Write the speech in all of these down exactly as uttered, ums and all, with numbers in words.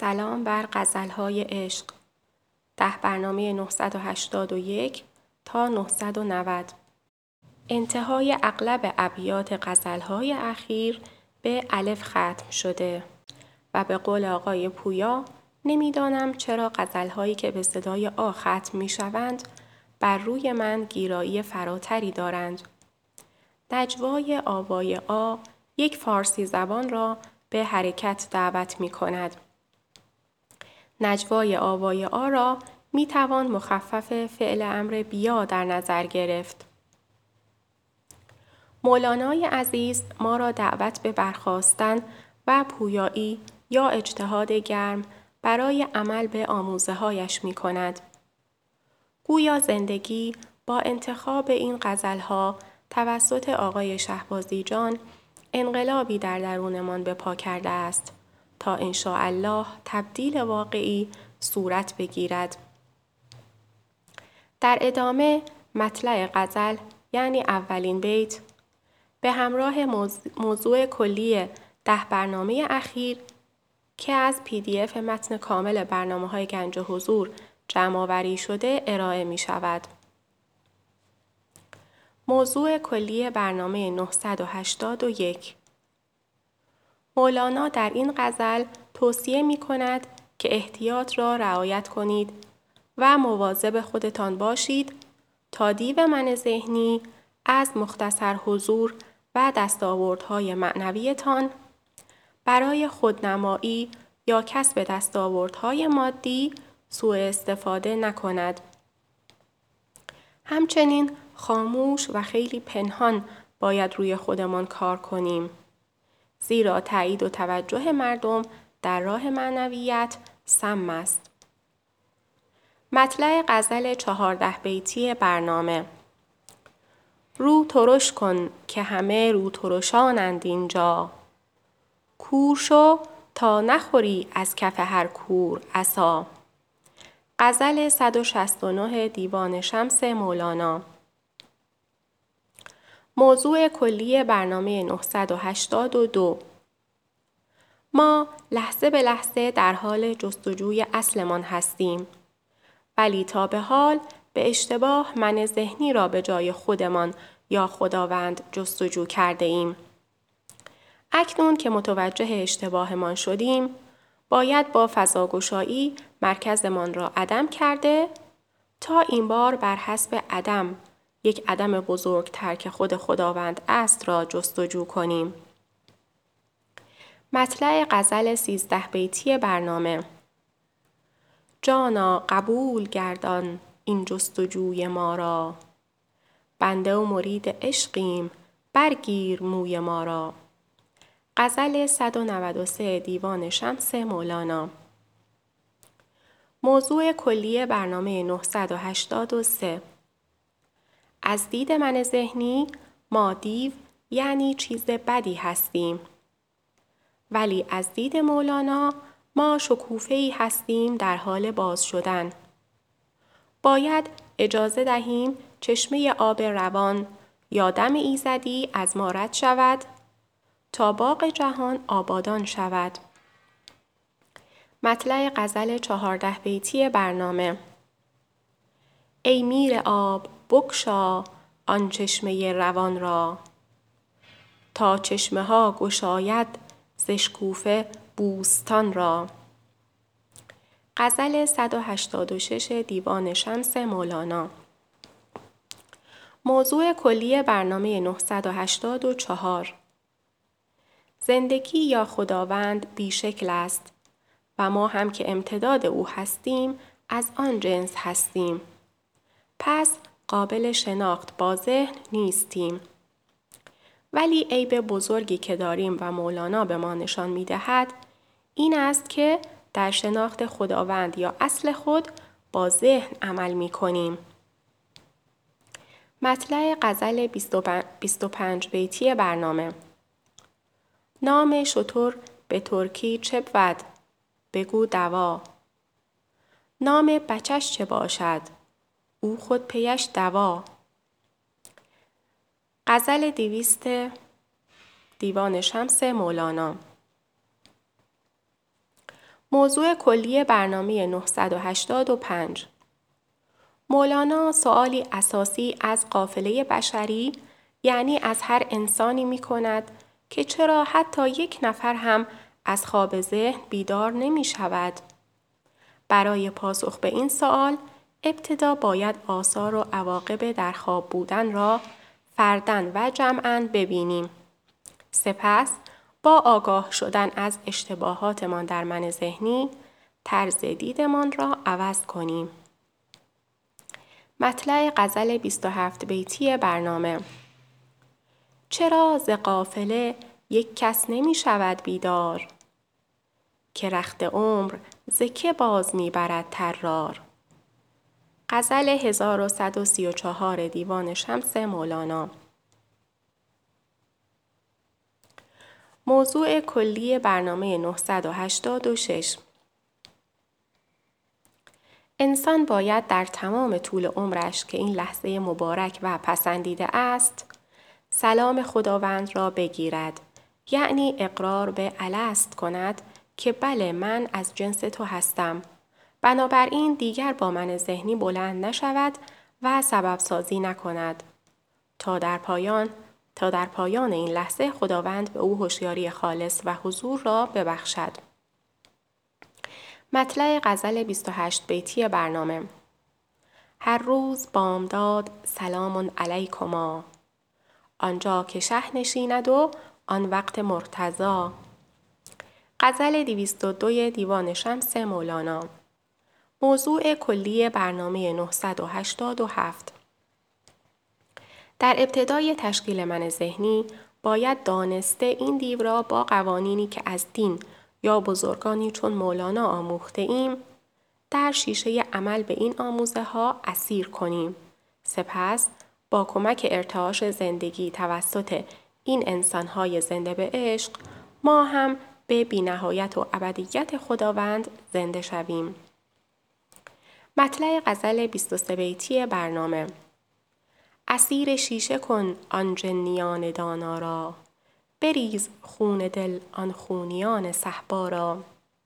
سلام بر غزل‌های عشق. ده برنامه نهصد و هشتاد و یک تا نهصد و نود. انتهای اغلب ابیات غزل‌های اخیر به الف ختم شده و به قول آقای پویا نمیدانم چرا غزل‌هایی که به صدای آ ختم می‌شوند بر روی من گیرایی فراتری دارند. نجوای آوای آ یک فارسی زبان را به حرکت دعوت می‌کند. نجوای آوای آ را می توان مخفف فعل امر بیا در نظر گرفت. مولانای عزیز ما را دعوت به برخاستن و پویایی یا اجتهاد گرم برای عمل به آموزه هایش می کند. گویا زندگی با انتخاب این غزلها توسط آقای شهبازی جان انقلابی در درونمان به پا کرده است تا انشاءالله تبدیل واقعی صورت بگیرد. در ادامه مطلع غزل یعنی اولین بیت به همراه موضوع کلی ده برنامه اخیر که از پی دی اف متن کامل برنامه های گنج حضور جمع آوری شده ارائه می شود. موضوع کلی برنامه نهصد و هشتاد و یک. مولانا در این غزل توصیه می کند که احتیاط را رعایت کنید و مواظب خودتان باشید تا دیو من ذهنی از مختصر حضور و دستاوردهای معنویتان برای خودنمایی یا کسب دستاوردهای مادی سوء استفاده نکند. همچنین خاموش و خیلی پنهان باید روی خودمان کار کنیم. زیرا تایید و توجه مردم در راه معنویت سم است. مطلع غزل چهارده بیتی برنامه. رو ترش کن که همه رو ترشانند اینجا. کور شو تا نخوری از کف هر کور عصا. غزل صد و شصت و نه دیوان شمس مولانا. موضوع کلی برنامه نهصد و هشتاد و دو. ما لحظه به لحظه در حال جستجوی اصلمان هستیم. ولی تا به حال به اشتباه من ذهنی را به جای خودمان یا خداوند جستجو کرده ایم. اکنون که متوجه اشتباهمان شدیم، باید با فضاگشایی مرکزمان را عدم کرده تا این بار بر حسب عدم، یک عدم بزرگتر که خود خداوند است را جستجو کنیم. مطلع غزل سیزده بیتی برنامه. جانا قبول گردان این جستجوی ما را. بنده و مرید عشقیم برگیر موی ما را. غزل صد و نود و سه دیوان شمس مولانا. موضوع کلی برنامه نهصد و هشتاد و سه. از دید من ذهنی ما دیو یعنی چیز بدی هستیم. ولی از دید مولانا ما شکوفه‌ای هستیم در حال باز شدن. باید اجازه دهیم چشمه آب روان یا دم ایزدی از ما رد شود تا باغ جهان آبادان شود. مطلع غزل چهارده بیتی برنامه. ای میر آب بگشا آن چشمه روان را. تا چشمه ها گشاید ز اشکوفه بوستان را. غزل صد و هشتاد و شش دیوان شمس مولانا. موضوع کلی برنامه نهصد و هشتاد و چهار. زندگی یا خداوند بیشکل است و ما هم که امتداد او هستیم از آن جنس هستیم. پس قابل شناخت با ذهن نیستیم. ولی عیب بزرگی که داریم و مولانا به ما نشان می دهد این است که در شناخت خداوند یا اصل خود با ذهن عمل می کنیم. مطلع غزل بیست و پنج بیتی برنامه. نام شتر به ترکی چه بود؟ بگو دوا. نام بچش چه باشد؟ او خود پیش دوا. غزل دویست دیوان شمس مولانا. موضوع کلی برنامه نهصد و هشتاد و پنج. مولانا سؤالی اساسی از قافله بشری، یعنی از هر انسانی می کند که چرا حتی یک نفر هم از خواب ذهن بیدار نمی شود. برای پاسخ به این سؤال ابتدا باید آثار و عواقب در خواب بودن را فرداً و جمعاً ببینیم. سپس با آگاه شدن از اشتباهاتمان در من ذهنی، طرز دیدمان را عوض کنیم. مطلع غزل بیست و هفت بیتی برنامه. چرا ز قافله یک کس نمی شود بیدار؟ که رخت عمر ز که باز می برد طرار. غزل هزار و صد و سی و چهار دیوان شمس مولانا. موضوع کلی برنامه نهصد و هشتاد و شش. انسان باید در تمام طول عمرش که این لحظه مبارک و پسندیده است، سلام خداوند را بگیرد، یعنی اقرار به الست کند که بله من از جنس تو هستم. بنابراین دیگر با من ذهنی بلند نشود و سبب سازی نکند. تا در پایان تا در پایان این لحظه خداوند به او هوشیاری خالص و حضور را ببخشد. مطلع غزل بیست و هشت بیتی برنامه. هر روز بامداد سلام علیکما، آنجا که شه نشیند و آن وقت مرتضی. غزل دویست و دو دیوان شمس مولانا. موضوع کلی برنامه نهصد و هشتاد و هفت. در ابتدای تشکیل من ذهنی باید دانسته این دیو را با قوانینی که از دین یا بزرگانی چون مولانا آموخته ایم در شیشه عمل به این آموزه ها اسیر کنیم. سپس با کمک ارتعاش زندگی توسط این انسان‌های زنده به عشق ما هم به بی‌نهایت و ابدیت خداوند زنده شویم. مطلع غزل بیست و سه بیتی برنامه. اسیر شیشه کن آن جنیان دانا را، بریز خون دل آن خونیان صهبا را.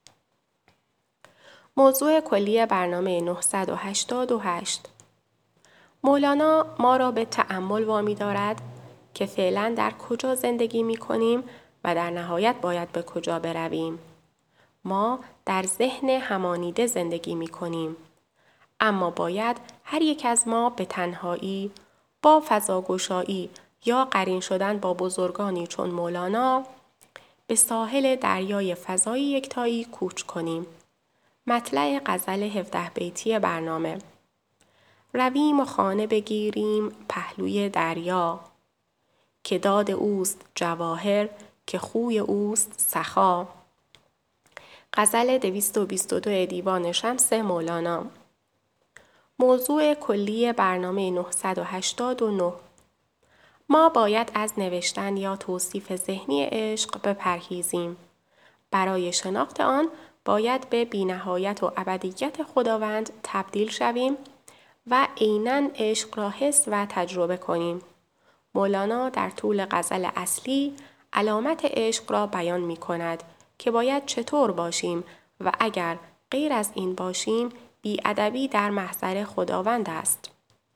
موضوع کلی برنامه نهصد و هشتاد و هشت. مولانا ما را به تأمل وامی دارد که فعلا در کجا زندگی می کنیم و در نهایت باید به کجا برویم. ما در ذهن همانیده زندگی می کنیم، اما باید هر یک از ما به تنهایی، با فضاگشایی یا قرین شدن با بزرگانی چون مولانا به ساحل دریای فضای یکتایی کوچ کنیم. مطلع غزل هفده بیتی برنامه. رویم و خانه بگیریم پهلوی دریا، که داد اوست جواهر که خوی اوست سخا. غزل دویست و بیست و دو دیوان شمس مولانا. موضوع کلی برنامه نهصد و هشتاد و نه. ما باید از نوشتن یا توصیف ذهنی عشق بپرهیزیم. برای شناخت آن باید به بی‌نهایت و ابدیت خداوند تبدیل شویم و عیناً عشق را حس و تجربه کنیم. مولانا در طول غزل اصلی علامت عشق را بیان می کند که باید چطور باشیم و اگر غیر از این باشیم بی‌ادبی در محضر خداوند است.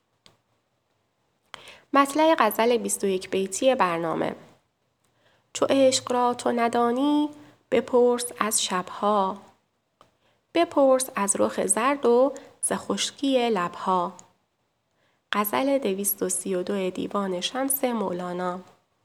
مطلع غزل بیست و یک بیتی برنامه. چو عشق را تو ندانی بپرس از شبها، بپرس از رخ زرد و ز خشکی لبها. غزل دویست و سی و دو دیوان شمس مولانا.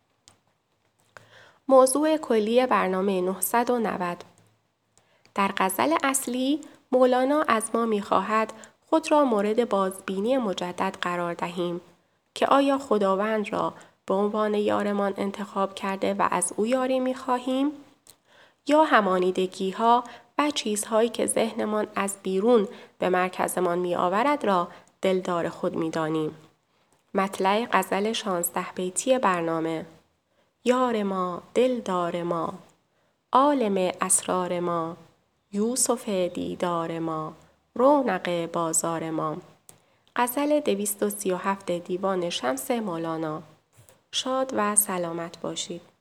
موضوع کلی برنامه نهصد و نود. در غزل اصلی مولانا از ما می‌خواهد خود را مورد بازبینی مجدد قرار دهیم که آیا خداوند را به عنوان یارمان انتخاب کرده و از او یاری می‌خواهیم یا همانیدگی‌ها و چیزهایی که ذهنمان از بیرون به مرکزمان می‌آورد را دلدار خود می‌دانیم. مطلع غزل شانزده بیتی برنامه. یار ما دلدار ما، عالم اسرار ما، یوسف دیدار ما، رونق بازار ما. غزل دویست و سی و هفت دیوان شمس مولانا. شاد و سلامت باشید.